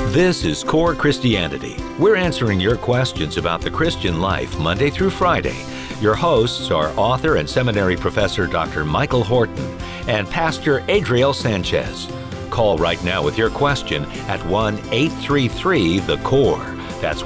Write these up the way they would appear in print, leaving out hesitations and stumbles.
This is Core Christianity. We're answering your questions about the Christian life Monday through Friday. Your hosts are author and seminary professor Dr. Michael Horton and Pastor Adriel Sanchez. Call right now with your question at 1-833-THE-CORE. That's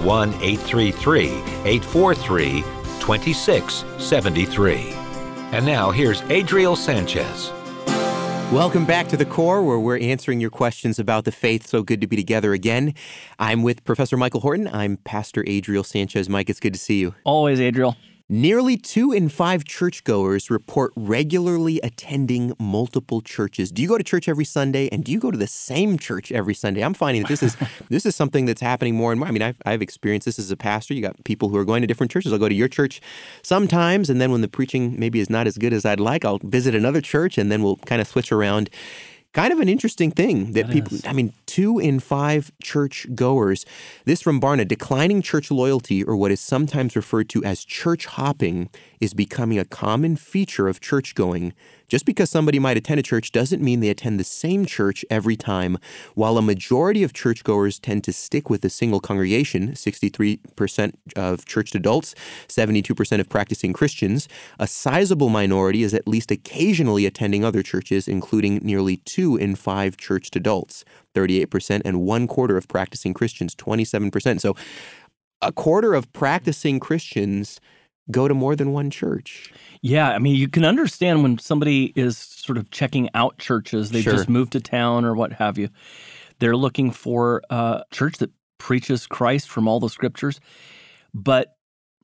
1-833-843-2673. And now here's Adriel Sanchez. Welcome back to The Core, where we're answering your questions about the faith. So good to be together again. I'm with Professor Michael Horton. I'm Pastor Adriel Sanchez. Mike, it's good to see you. Always, Adriel. Nearly 2 in 5 churchgoers report regularly attending multiple churches. Do you go to church every Sunday, and do you go to the same church every Sunday? I'm finding that this is something that's happening more and more. I mean, I've experienced this as a pastor. You got people who are going to different churches. I'll go to your church sometimes, and then when the preaching maybe is not as good as I'd like, I'll visit another church, and then we'll kind of switch around. Kind of an interesting thing that people, 2 in 5 church goers. This from Barna, declining church loyalty, or what is sometimes referred to as church hopping, is becoming a common feature of church going. Just because somebody might attend a church doesn't mean they attend the same church every time. While a majority of churchgoers tend to stick with a single congregation, 63% of churched adults, 72% of practicing Christians, a sizable minority is at least occasionally attending other churches, including nearly 2 in 5 churched adults, 38%, and 1/4 of practicing Christians, 27%. So a quarter of practicing Christians go to more than one church. Yeah, I mean, you can understand when somebody is sort of checking out churches. They've just moved to town or what have you. They're looking for a church that preaches Christ from all the scriptures. But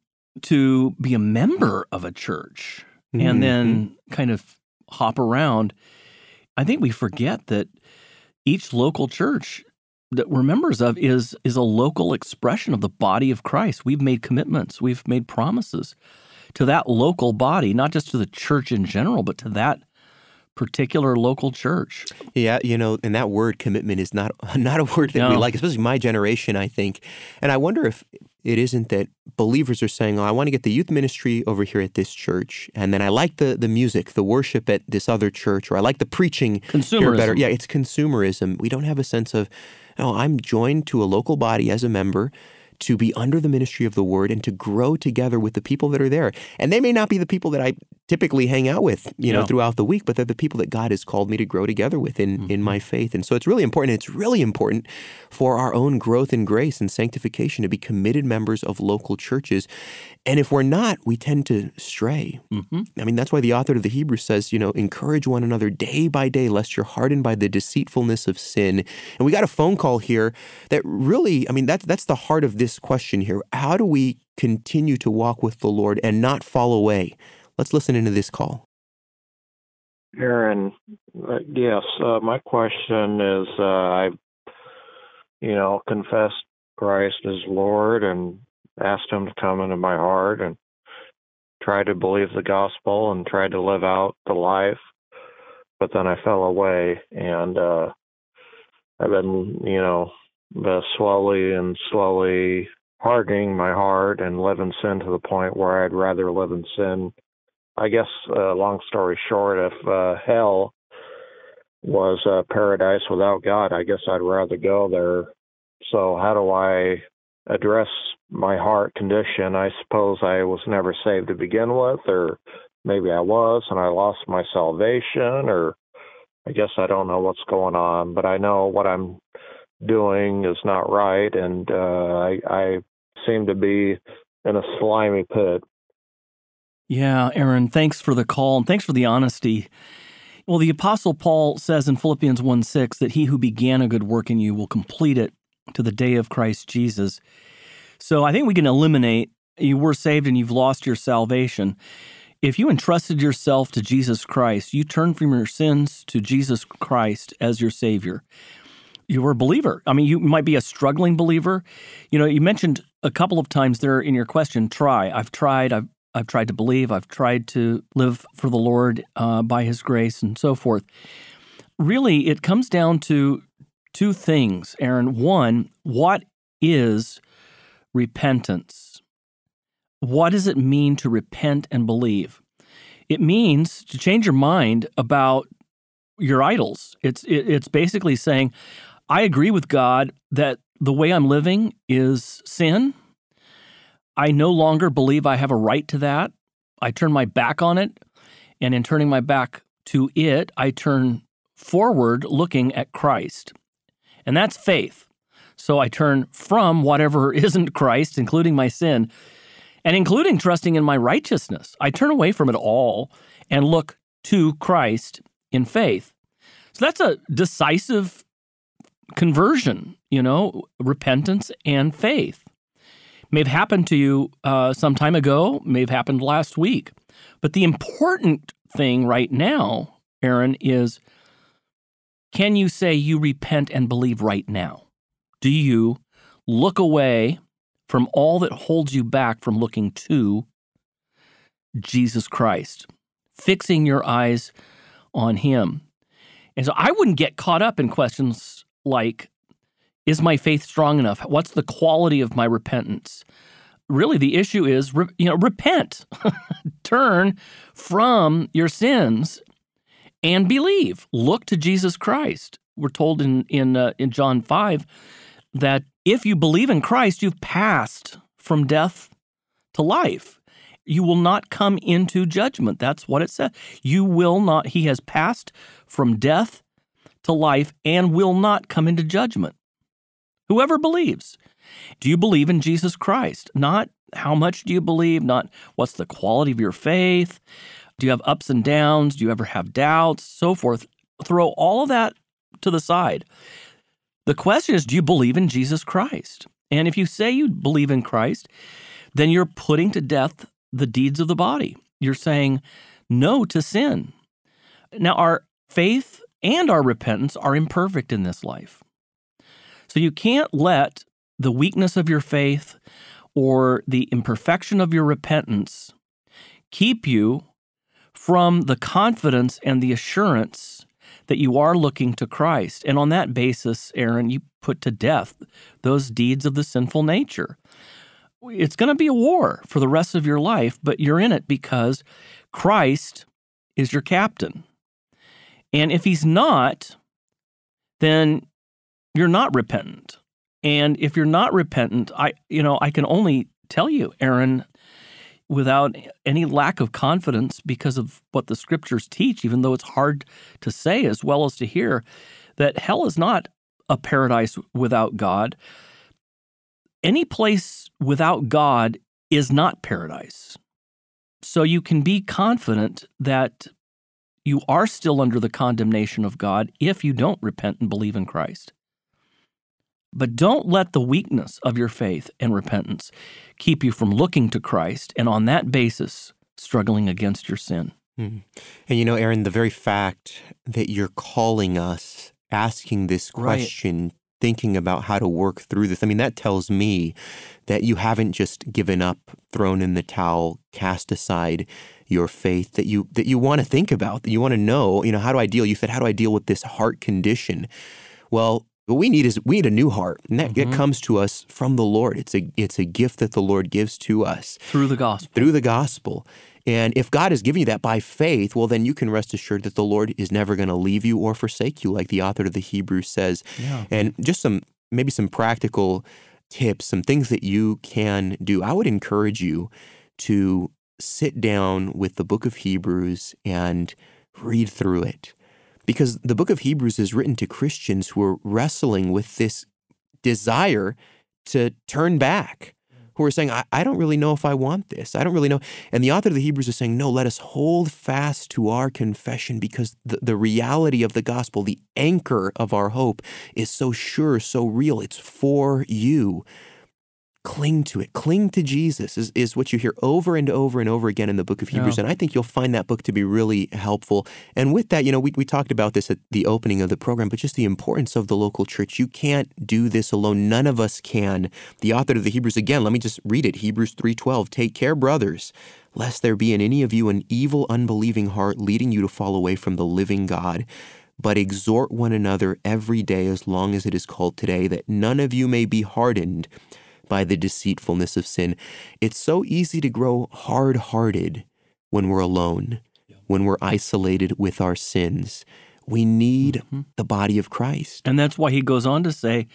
to be a member of a church and then kind of hop around, I think we forget that each local church that we're members of is a local expression of the body of Christ. We've made commitments. We've made promises to that local body, not just to the church in general, but to that particular local church. Yeah, and that word commitment is not a word that we like, especially my generation, I think. And I wonder if it isn't that believers are saying, I want to get the youth ministry over here at this church, and then I like the music, the worship at this other church, or I like the preaching here better. Yeah, it's consumerism. We don't have a sense of, I'm joined to a local body as a member to be under the ministry of the word and to grow together with the people that are there. And they may not be the people that I typically hang out with, throughout the week, but they're the people that God has called me to grow together with in my faith. And so it's really important. It's really important for our own growth in grace and sanctification to be committed members of local churches. And if we're not, we tend to stray. I mean, that's why the author of the Hebrews says, encourage one another day by day, lest you're hardened by the deceitfulness of sin. And we got a phone call here that really, that's the heart of this question here. How do we continue to walk with the Lord and not fall away? Let's listen into this call. Aaron, yes, my question is, I've, confessed Christ as Lord and asked him to come into my heart and tried to believe the gospel and tried to live out the life, but then I fell away, and I've been, slowly hardening my heart and live in sin to the point where I'd rather live in sin. I guess, long story short, if hell was paradise without God, I guess I'd rather go there. So how do I address my heart condition? I suppose I was never saved to begin with, or maybe I was and I lost my salvation, or I guess I don't know what's going on, but I know what I'm doing is not right, and I seem to be in a slimy pit. Yeah, Aaron, thanks for the call and thanks for the honesty. Well, the Apostle Paul says in Philippians 1:6 that he who began a good work in you will complete it to the day of Christ Jesus. So I think we can eliminate you were saved and you've lost your salvation. If you entrusted yourself to Jesus Christ, you turn from your sins to Jesus Christ as your Savior. You were a believer. I mean, you might be a struggling believer. You mentioned a couple of times there in your question, try. I've tried to believe. I've tried to live for the Lord by His grace and so forth. Really, it comes down to 2 things, Aaron. One, what is repentance? What does it mean to repent and believe? It means to change your mind about your idols. It's basically saying, I agree with God that the way I'm living is sin. I no longer believe I have a right to that. I turn my back on it, and in turning my back to it, I turn forward looking at Christ. And that's faith. So I turn from whatever isn't Christ, including my sin, and including trusting in my righteousness. I turn away from it all and look to Christ in faith. So that's a decisive conversion, repentance and faith. May have happened to you some time ago, may have happened last week. But the important thing right now, Aaron, is can you say you repent and believe right now? Do you look away from all that holds you back from looking to Jesus Christ, fixing your eyes on Him? And so I wouldn't get caught up in questions like, is my faith strong enough? What's the quality of my repentance? Really, the issue is, repent. Turn from your sins and believe. Look to Jesus Christ. We're told in John 5 that if you believe in Christ, you've passed from death to life. You will not come into judgment. That's what it says. You will not. He has passed from death to life and will not come into judgment. Whoever believes. Do you believe in Jesus Christ? Not how much do you believe, not what's the quality of your faith. Do you have ups and downs? Do you ever have doubts? So forth. Throw all of that to the side. The question is, do you believe in Jesus Christ? And if you say you believe in Christ, then you're putting to death the deeds of the body. You're saying no to sin. Now, our faith and our repentance are imperfect in this life. So you can't let the weakness of your faith or the imperfection of your repentance keep you from the confidence and the assurance that you are looking to Christ. And on that basis, Aaron, you put to death those deeds of the sinful nature. It's going to be a war for the rest of your life, but you're in it because Christ is your captain. And if He's not, then you're not repentant. And if you're not repentant, I can only tell you, Aaron, without any lack of confidence because of what the Scriptures teach, even though it's hard to say as well as to hear, that hell is not a paradise without God. Any place without God is not paradise. So you can be confident that you are still under the condemnation of God if you don't repent and believe in Christ. But don't let the weakness of your faith and repentance keep you from looking to Christ and on that basis struggling against your sin. And Aaron, the very fact that you're calling us, asking this question, thinking about how to work through this, that tells me that you haven't just given up, thrown in the towel, cast aside your faith, that you want to think about, that you want to know, how do I deal? You said, how do I deal with this heart condition? Well, what we need a new heart, and that comes to us from the Lord. It's a gift that the Lord gives to us through the gospel. And if God is giving you that by faith, well, then you can rest assured that the Lord is never going to leave you or forsake you, like the author of the Hebrews says. Yeah. And just maybe some practical tips, some things that you can do. I would encourage you to sit down with the book of Hebrews and read through it. Because the book of Hebrews is written to Christians who are wrestling with this desire to turn back, who are saying, I don't really know if I want this. I don't really know. And the author of the Hebrews is saying, no, let us hold fast to our confession because the reality of the gospel, the anchor of our hope is so sure, so real. It's for you. Cling to it. Cling to Jesus is what you hear over and over and over again in the book of Hebrews. Yeah. And I think you'll find that book to be really helpful. And with that, we talked about this at the opening of the program, but just the importance of the local church. You can't do this alone. None of us can. The author of the Hebrews, again, let me just read it. Hebrews 3:12, take care, brothers, lest there be in any of you an evil, unbelieving heart leading you to fall away from the living God. But exhort one another every day as long as it is called today, that none of you may be hardened by the deceitfulness of sin. It's so easy to grow hard-hearted when we're alone, when we're isolated with our sins. We need the body of Christ. And that's why he goes on to say,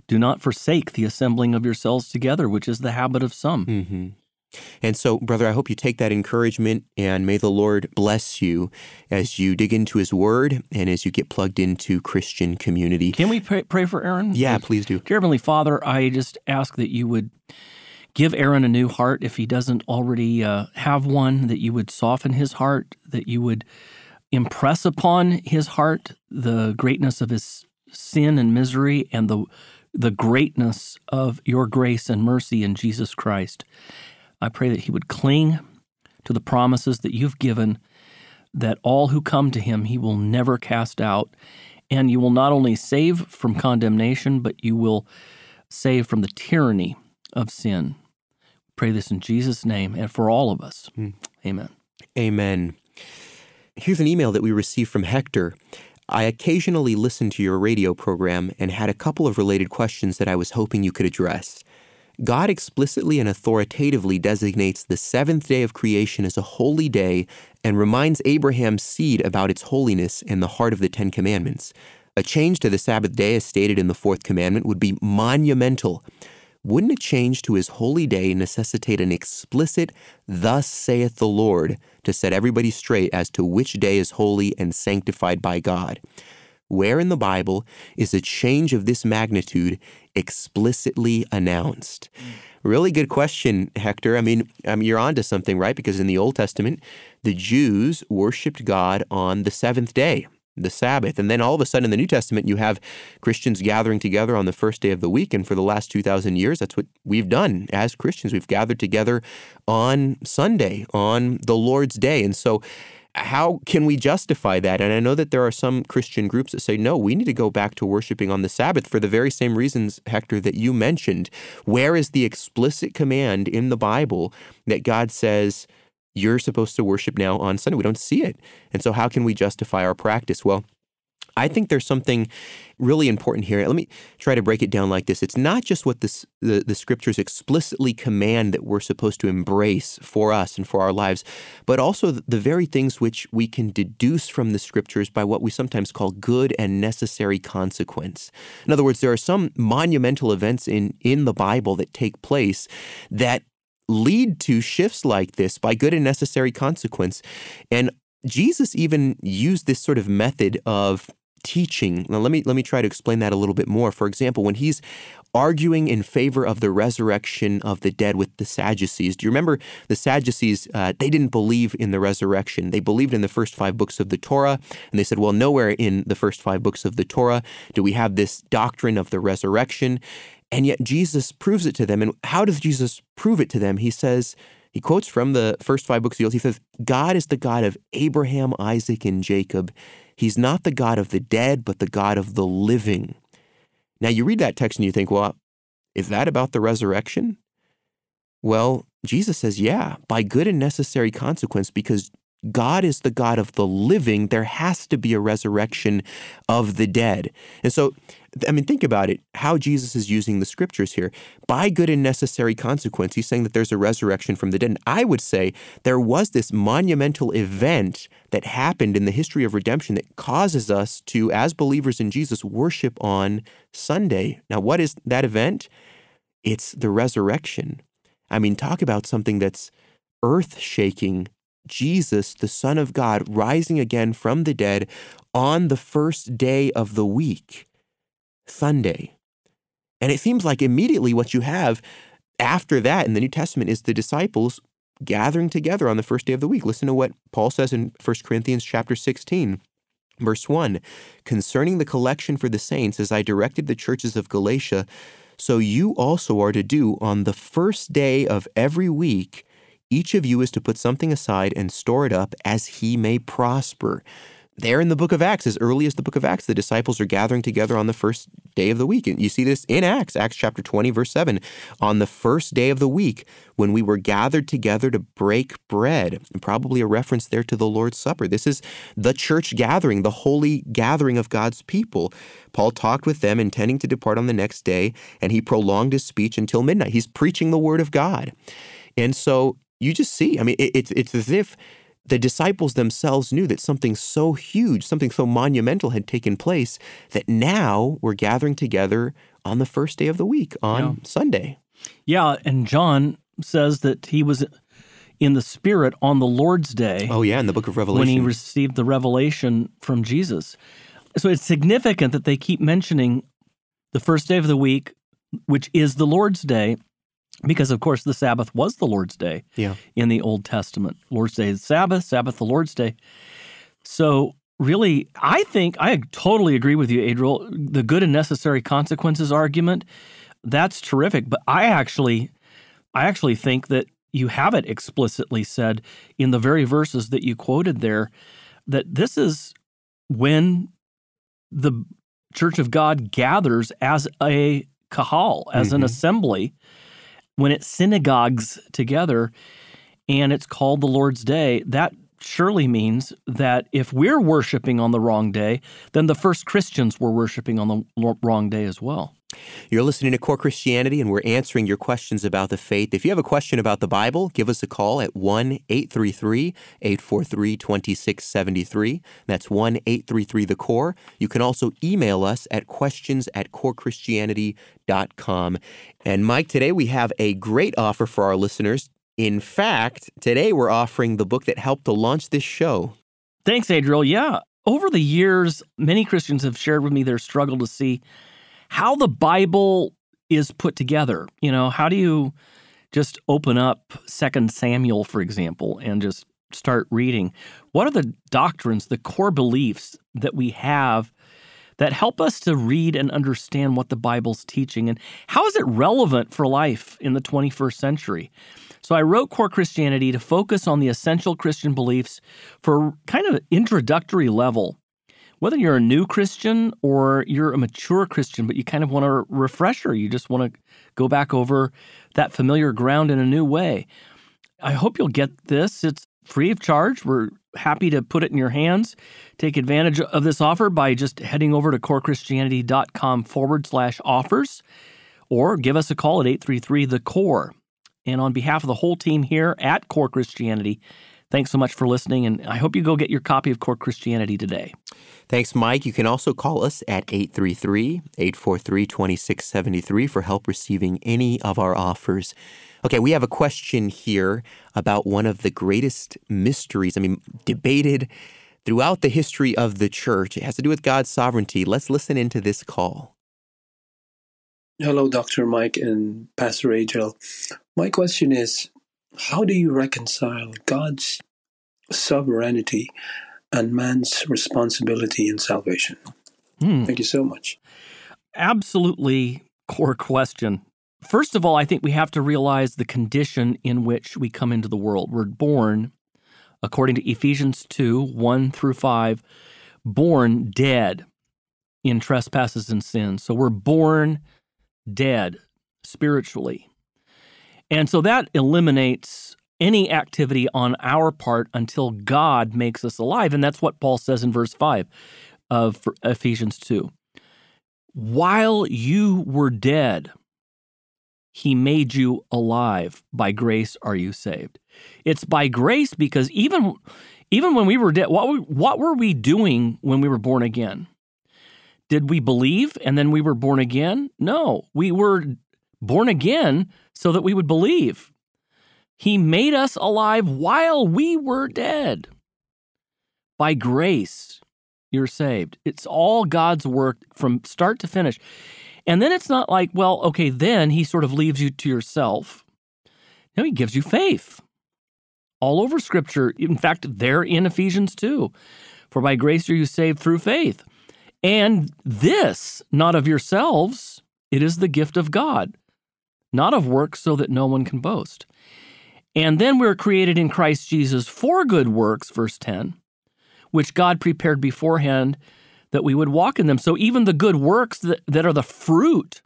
do not forsake the assembling of yourselves together, which is the habit of some. Mm-hmm. And so, brother, I hope you take that encouragement, and may the Lord bless you as you dig into His Word and as you get plugged into Christian community. Can we pray for Aaron? Yeah, please do. Dear Heavenly Father, I just ask that you would give Aaron a new heart if he doesn't already have one, that you would soften his heart, that you would impress upon his heart the greatness of his sin and misery and the greatness of your grace and mercy in Jesus Christ. I pray that he would cling to the promises that you've given, that all who come to him he will never cast out, and you will not only save from condemnation, but you will save from the tyranny of sin. Pray this in Jesus' name and for all of us. Amen. Amen. Here's an email that we received from Hector. I occasionally listen to your radio program and had a couple of related questions that I was hoping you could address. God explicitly and authoritatively designates the seventh day of creation as a holy day and reminds Abraham's seed about its holiness in the heart of the Ten Commandments. A change to the Sabbath day, as stated in the fourth commandment, would be monumental. Wouldn't a change to his holy day necessitate an explicit, "Thus saith the Lord," to set everybody straight as to which day is holy and sanctified by God? Where in the Bible is a change of this magnitude explicitly announced? Really good question, Hector. I mean, you're onto something, right? Because in the Old Testament, the Jews worshiped God on the seventh day, the Sabbath. And then all of a sudden in the New Testament, you have Christians gathering together on the first day of the week. And for the last 2,000 years, that's what we've done as Christians. We've gathered together on Sunday, on the Lord's Day. And so how can we justify that? And I know that there are some Christian groups that say, no, we need to go back to worshiping on the Sabbath for the very same reasons, Hector, that you mentioned. Where is the explicit command in the Bible that God says, you're supposed to worship now on Sunday? We don't see it. And so how can we justify our practice? Well, I think there's something really important here. Let me try to break it down like this. It's not just what the Scriptures explicitly command that we're supposed to embrace for us and for our lives, but also the very things which we can deduce from the Scriptures by what we sometimes call good and necessary consequence. In other words, there are some monumental events in the Bible that take place that lead to shifts like this by good and necessary consequence. And Jesus even used this sort of method of teaching. Now, let me try to explain that a little bit more. For example, when he's arguing in favor of the resurrection of the dead with the Sadducees. Do you remember the Sadducees? They didn't believe in the resurrection. They believed in the first 5 books of the Torah, and they said, well, nowhere in the first 5 books of the Torah do we have this doctrine of the resurrection. And yet Jesus proves it to them. And how does Jesus prove it to them? He says, he quotes from the first 5 books of the Old. He says, God is the God of Abraham, Isaac, and Jacob. He's not the God of the dead, but the God of the living. Now, you read that text and you think, well, is that about the resurrection? Well, Jesus says, yeah, by good and necessary consequence, because God is the God of the living, there has to be a resurrection of the dead. And so, I mean, think about it, how Jesus is using the Scriptures here. By good and necessary consequence, he's saying that there's a resurrection from the dead. And I would say there was this monumental event that happened in the history of redemption that causes us to, as believers in Jesus, worship on Sunday. Now, what is that event? It's the resurrection. I mean, talk about something that's earth-shaking. Jesus, the Son of God, rising again from the dead on the first day of the week, Sunday. And it seems like immediately what you have after that in the New Testament is the disciples gathering together on the first day of the week. Listen to what Paul says in 1 Corinthians chapter 16, verse 1. Concerning the collection for the saints, as I directed the churches of Galatia, so you also are to do on the first day of every week. Each of you is to put something aside and store it up as he may prosper. There in the book of Acts, as early as the book of Acts, the disciples are gathering together on the first day of the week. And you see this in Acts chapter 20, verse 7. On the first day of the week, when we were gathered together to break bread, and probably a reference there to the Lord's Supper. This is the church gathering, the holy gathering of God's people. Paul talked with them, intending to depart on the next day, and he prolonged his speech until midnight. He's preaching the word of God. And so you just see, I mean, it's as if the disciples themselves knew that something so huge, something so monumental had taken place that now we're gathering together on the first day of the week, on Sunday. Yeah, and John says that he was in the Spirit on the Lord's Day. Oh, yeah, in the book of Revelation. When he received the revelation from Jesus. So it's significant that they keep mentioning the first day of the week, which is the Lord's Day, because, of course, the Sabbath was the Lord's Day in the Old Testament. Lord's Day is Sabbath, Sabbath the Lord's Day. So really, I totally agree with you, Adriel. The good and necessary consequences argument, that's terrific. But I actually think that you have it explicitly said in the very verses that you quoted there, that this is when the Church of God gathers as a kahal, as an assembly, when it synagogues together, and it's called the Lord's Day. That surely means that if we're worshiping on the wrong day, then the first Christians were worshiping on the wrong day as well. You're listening to Core Christianity, and we're answering your questions about the faith. If you have a question about the Bible, give us a call at 1-833-843-2673. That's 1-833-THE-CORE. You can also email us at questions@corechristianity.com. And Mike, today we have a great offer for our listeners. In fact, today we're offering the book that helped to launch this show. Thanks, Adriel. Yeah. Over the years, many Christians have shared with me their struggle to see how the Bible is put together. You know, how do you just open up 2 Samuel, for example, and just start reading? What are the doctrines, the core beliefs that we have that help us to read and understand what the Bible's teaching? And how is it relevant for life in the 21st century? So I wrote Core Christianity to focus on the essential Christian beliefs for kind of an introductory level. Whether you're a new Christian or you're a mature Christian, but you kind of want a refresher, you just want to go back over that familiar ground in a new way. I hope you'll get this. It's free of charge. We're happy to put it in your hands. Take advantage of this offer by just heading over to corechristianity.com/offers, or give us a call at 833-THE-CORE. And on behalf of the whole team here at Core Christianity, thanks so much for listening, and I hope you go get your copy of Core Christianity today. Thanks, Mike. You can also call us at 833-843-2673 for help receiving any of our offers. Okay, we have a question here about one of the greatest mysteries, debated throughout the history of the church. It has to do with God's sovereignty. Let's listen into this call. Hello, Dr. Mike and Pastor Adriel. My question is, how do you reconcile God's sovereignty and man's responsibility in salvation? Thank you so much. Absolutely core question. First of all, I think we have to realize the condition in which we come into the world. We're born, according to Ephesians 2:1-5, born dead in trespasses and sins. So we're born dead spiritually. And so that eliminates any activity on our part until God makes us alive. And that's what Paul says in verse 5 of Ephesians 2. While you were dead, he made you alive. By grace are you saved. It's by grace because even when we were dead, what were we doing when we were born again? Did we believe and then we were born again? No, we were born again so that we would believe. He made us alive while we were dead. By grace, you're saved. It's all God's work from start to finish. And then it's not like, well, okay, then he sort of leaves you to yourself. No, he gives you faith. All over Scripture, in fact, there in Ephesians 2. For by grace are you saved through faith. And this, not of yourselves, it is the gift of God, not of works so that no one can boast. And then we're created in Christ Jesus for good works, verse 10, which God prepared beforehand that we would walk in them. So even the good works that are the fruit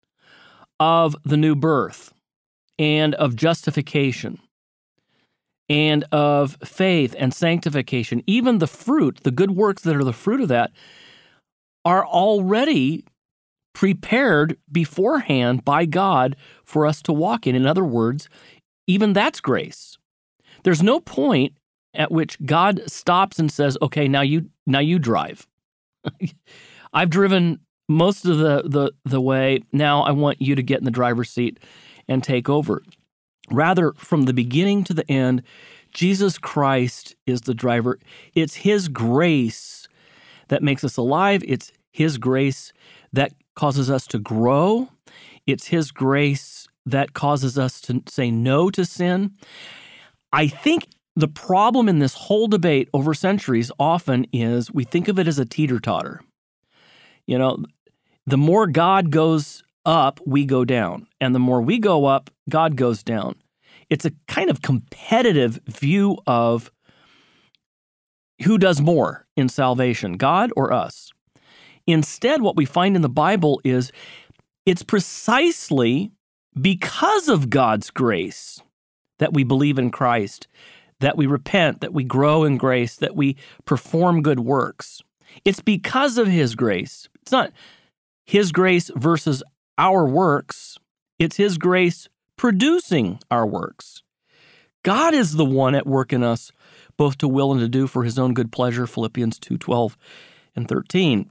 of the new birth and of justification and of faith and sanctification, even the fruit, the good works that are the fruit of that, are already prepared beforehand by God for us to walk in. In other words, even that's grace. There's no point at which God stops and says, okay, now you drive. I've driven most of the way. Now I want you to get in the driver's seat and take over. Rather, from the beginning to the end, Jesus Christ is the driver. It's His grace that makes us alive. It's His grace that causes us to grow. It's His grace that causes us to say no to sin. I think the problem in this whole debate over centuries often is we think of it as a teeter-totter. You know, the more God goes up, we go down. And the more we go up, God goes down. It's a kind of competitive view of who does more in salvation, God or us. Instead, what we find in the Bible is it's precisely because of God's grace that we believe in Christ, that we repent, that we grow in grace, that we perform good works. It's because of His grace. It's not His grace versus our works. It's His grace producing our works. God is the one at work in us, both to will and to do for His own good pleasure, Philippians 2:12 and 13.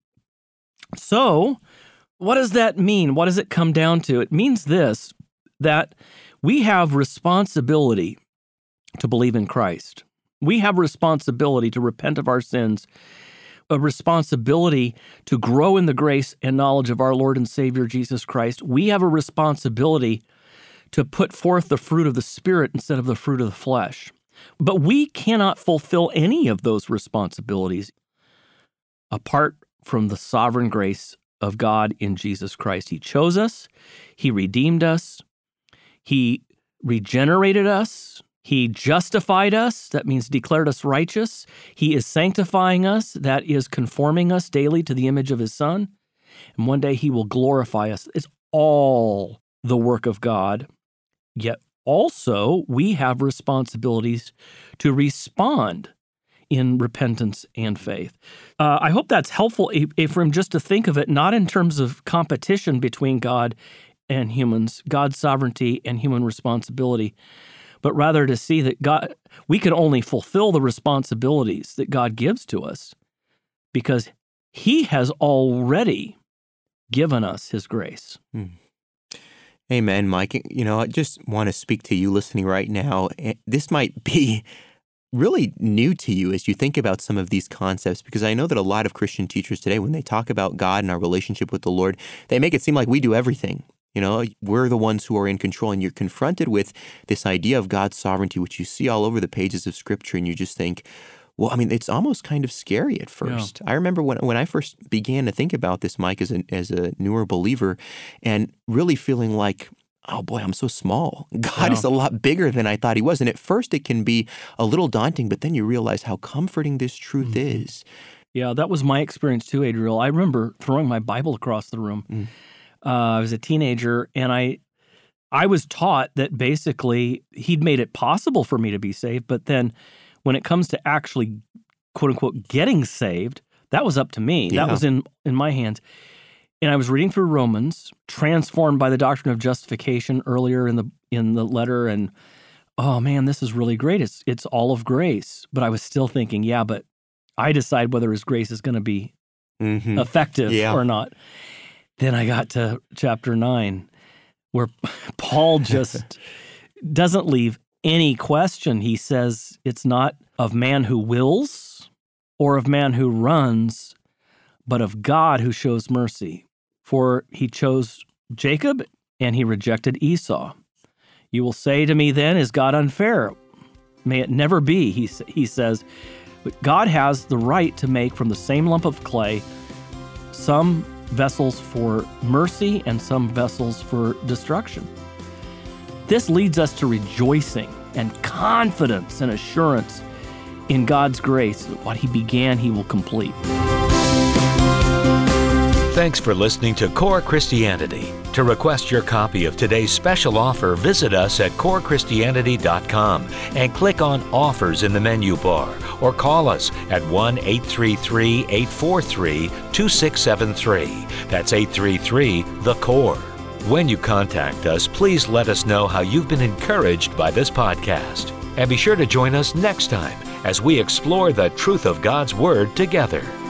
So, what does that mean? What does it come down to? It means this, that we have responsibility to believe in Christ. We have responsibility to repent of our sins, a responsibility to grow in the grace and knowledge of our Lord and Savior Jesus Christ. We have a responsibility to put forth the fruit of the Spirit instead of the fruit of the flesh. But we cannot fulfill any of those responsibilities apart from the sovereign grace of God in Jesus Christ. He chose us. He redeemed us. He regenerated us. He justified us. That means declared us righteous. He is sanctifying us. That is conforming us daily to the image of His Son. And one day He will glorify us. It's all the work of God. Yet also we have responsibilities to respond in repentance and faith. I hope that's helpful, Ephraim, just to think of it not in terms of competition between God and humans, God's sovereignty and human responsibility, but rather to see that we can only fulfill the responsibilities that God gives to us because He has already given us His grace. Amen, Mike. You know, I just want to speak to you listening right now. This might be really new to you as you think about some of these concepts, because I know that a lot of Christian teachers today, when they talk about God and our relationship with the Lord, they make it seem like we do everything. You know, we're the ones who are in control, and you're confronted with this idea of God's sovereignty, which you see all over the pages of Scripture, and you just think, well, I mean, it's almost kind of scary at first. Yeah. I remember when I first began to think about this, Mike, as a newer believer, and really feeling like, oh boy, I'm so small. God is a lot bigger than I thought He was. And at first it can be a little daunting, but then you realize how comforting this truth is. Yeah, that was my experience too, Adriel. I remember throwing my Bible across the room. I was a teenager, and I was taught that basically He'd made it possible for me to be saved, but then when it comes to actually, quote unquote, getting saved, that was up to me. Yeah. That was in my hands. And I was reading through Romans, transformed by the doctrine of justification earlier in the letter, and oh man, this is really great. It's all of grace. But I was still thinking, yeah, but I decide whether His grace is going to be effective or not. Then I got to chapter 9, where Paul just doesn't leave any question. He says it's not of man who wills or of man who runs, but of God who shows mercy. For He chose Jacob, and He rejected Esau. You will say to me then, is God unfair? May it never be, he says. But God has the right to make from the same lump of clay some vessels for mercy and some vessels for destruction. This leads us to rejoicing and confidence and assurance in God's grace that what He began, He will complete. Thanks for listening to Core Christianity. To request your copy of today's special offer, visit us at corechristianity.com and click on Offers in the menu bar, or call us at 1-833-843-2673. That's 833-THE-CORE. When you contact us, please let us know how you've been encouraged by this podcast. And be sure to join us next time as we explore the truth of God's Word together.